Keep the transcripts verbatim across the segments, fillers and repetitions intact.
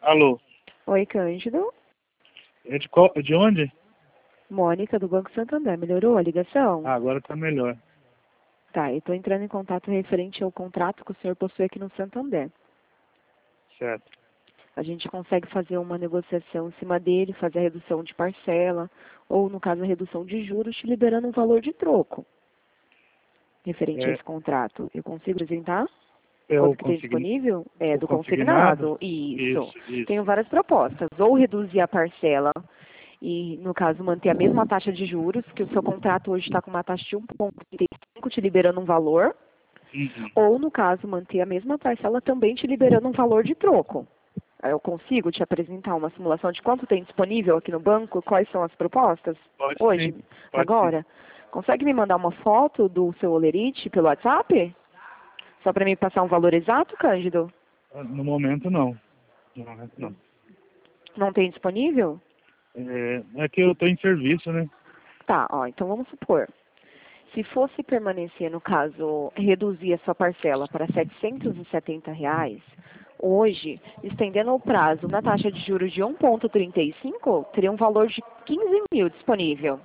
Alô, Oi, Cândido. é de, qual, de onde? Mônica, do Banco Santander. Melhorou a ligação? Ah, agora tá melhor. Tá, eu estou entrando em contato referente ao contrato que o senhor possui aqui no Santander. Certo. A gente consegue fazer uma negociação em cima dele, fazer a redução de parcela, ou, no caso, a redução de juros, te liberando um valor de troco referente a É, esse contrato. Eu consigo apresentar? é o, Quanto que tem consign... disponível? É o do consignado? consignado. Isso. Isso, isso. Tenho várias propostas. Ou reduzir a parcela e, no caso, manter a mesma taxa de juros, que o seu contrato hoje está com uma taxa de um vírgula trinta e cinco te liberando um valor, Uhum. ou, no caso, manter a mesma parcela também te liberando um valor de troco. Aí eu consigo te apresentar uma simulação de quanto tem disponível aqui no banco, quais são as propostas Pode hoje, sim, pode sim. agora? Consegue me mandar uma foto do seu olerite pelo WhatsApp? Só para me passar um valor exato, Cândido? No momento não. No momento não. Não tem disponível? É, é que eu tô em serviço, né? Tá, ó, então vamos supor. Se fosse permanecer, no caso, reduzir a sua parcela para setecentos e setenta reais, hoje, estendendo o prazo na taxa de juros de um vírgula trinta e cinco, teria um valor de quinze mil disponível.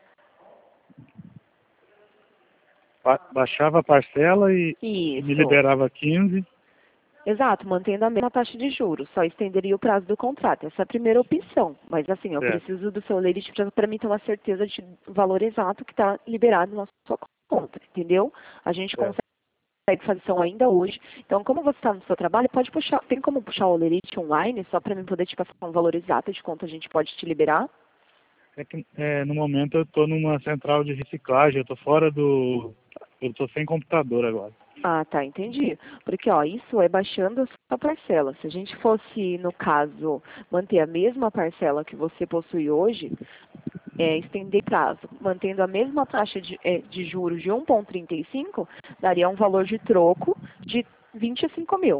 Ba- Baixava a parcela e, e me Isso. liberava quinze. Exato, mantendo a mesma taxa de juros, só estenderia o prazo do contrato. Essa é a primeira opção. Mas assim, eu Certo, preciso do seu leite para mim ter uma certeza de valor exato que está liberado na sua conta, entendeu? A gente certo. consegue fazer isso ainda hoje. Então, como você está no seu trabalho, pode puxar, tem como puxar o Olerite online, só para mim poder te passar um valor exato de quanto a gente pode te liberar? É que é, no momento eu tô numa central de reciclagem, eu tô fora do... Eu tô sem computador agora. Ah, tá, entendi. Porque, ó, isso é baixando a sua parcela. Se a gente fosse, no caso, manter a mesma parcela que você possui hoje, é, estender prazo, mantendo a mesma taxa de, é, de juros de um vírgula trinta e cinco, daria um valor de troco de vinte e cinco mil,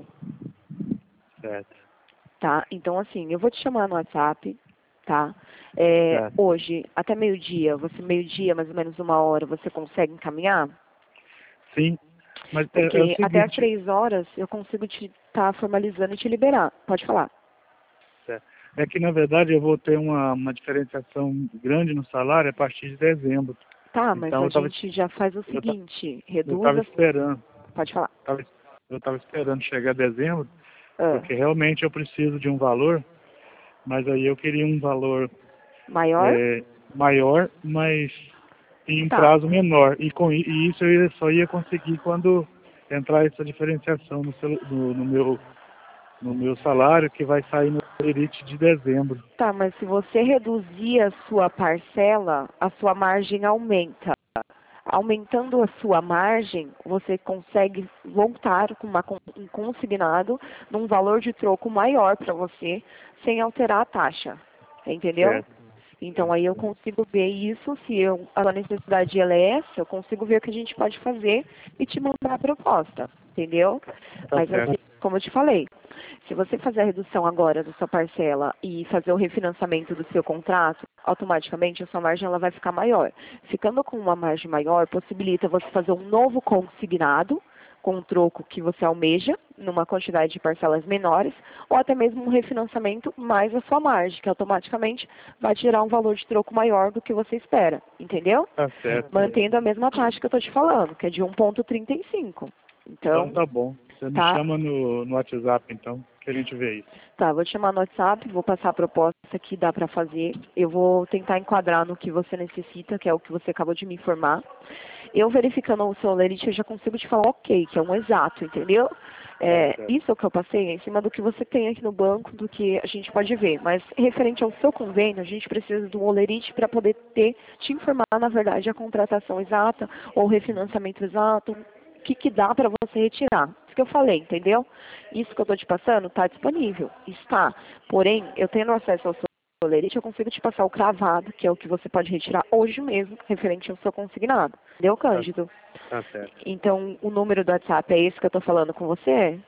Certo, tá? Então, assim, eu vou te chamar no WhatsApp, tá? É, certo. hoje, até meio-dia, você meio-dia, mais ou menos uma hora, você consegue encaminhar? Sim, mas é, é o Porque até às seguinte... três horas eu consigo te estar formalizando e te liberar. Pode falar. Certo. É que, na verdade, eu vou ter uma, uma diferenciação grande no salário a partir de dezembro. Tá, mas Então, a eu estava gente já faz o eu ta- seguinte, eu tava reduza... esperando, Pode falar. tava, eu estava esperando chegar dezembro, Ah, porque realmente eu preciso de um valor, mas aí eu queria um valor maior? é, maior, mas em um Tá. prazo menor. E, com, i- e isso eu ia- só ia conseguir quando entrar essa diferenciação no, celu- no, no meu, no meu salário, que vai sair no Elite de dezembro. Tá, mas se você reduzir a sua parcela, a sua margem aumenta. Aumentando a sua margem, você consegue voltar com uma, con- um consignado num valor de troco maior para você, sem alterar a taxa. Entendeu? Certo, Então certo, aí eu certo. consigo ver isso, se eu, a sua necessidade ela é essa, eu consigo ver o que a gente pode fazer e te mandar a proposta, entendeu? Tá Mas assim, certo. como eu te falei, se você fazer a redução agora da sua parcela e fazer o refinanciamento do seu contrato, automaticamente a sua margem ela vai ficar maior. Ficando com uma margem maior, possibilita você fazer um novo consignado com um troco que você almeja, numa quantidade de parcelas menores, ou até mesmo um refinanciamento mais a sua margem, que automaticamente vai tirar um valor de troco maior do que você espera, entendeu? Tá certo. Mantendo a mesma taxa que eu estou te falando, que é de um vírgula trinta e cinco. Então Então, tá bom. Você me tá, chama no, no WhatsApp, então, que a gente vê isso. tá, vou te chamar no WhatsApp, vou passar a proposta que dá para fazer. Eu vou tentar enquadrar no que você necessita, que é o que você acabou de me informar. Eu verificando o seu lerite, eu já consigo te falar ok, que é um exato, entendeu? Tá É, certo. isso é o que eu passei é em cima do que você tem aqui no banco, do que a gente pode ver. Mas referente ao seu convênio, a gente precisa do olerite para poder ter, te informar, na verdade, a contratação exata ou o refinanciamento exato, o que, que dá para você retirar. Isso que eu falei, entendeu? Isso que eu estou te passando está disponível, está. Porém, eu tendo acesso ao seu olerite, eu consigo te passar o cravado, que é o que você pode retirar hoje mesmo, referente ao seu consignado. Entendeu, Tá, Cândido? tá certo. Então, o número do WhatsApp é esse que eu estou falando com você?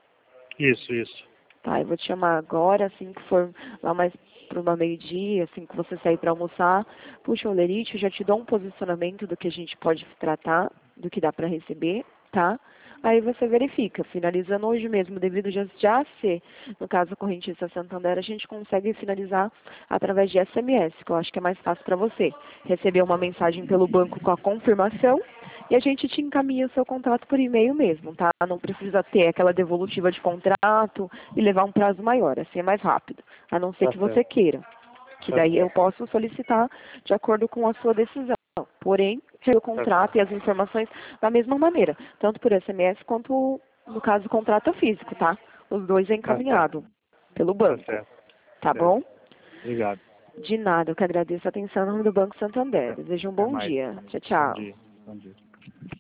Isso, isso. Tá, eu vou te chamar agora, assim que for lá mais para uma meio-dia, assim que você sair para almoçar. Puxa, o olerite, eu já te dou um posicionamento do que a gente pode tratar, do que dá para receber, tá? aí você verifica. Finalizando hoje mesmo, devido já, já ser, no caso, a correntista Santander, a gente consegue finalizar através de S M S, que eu acho que é mais fácil para você. Receber uma mensagem pelo banco com a confirmação e a gente te encaminha o seu contrato por e-mail mesmo, tá? Não precisa ter aquela devolutiva de contrato e levar um prazo maior, assim é mais rápido, a não ser Tá que certo. você queira. Que Tá daí eu certo. posso solicitar de acordo com a sua decisão. Porém, o contrato e as informações da mesma maneira, tanto por S M S quanto, no caso, contrato físico, tá? Os dois é Tá certo. encaminhado pelo Tá banco, certo. tá Certo. bom? Obrigado. De nada, eu que agradeço a atenção no nome do Banco Santander. Desejo um Até bom mais. dia. Tchau, Bom tchau. dia. Bom dia.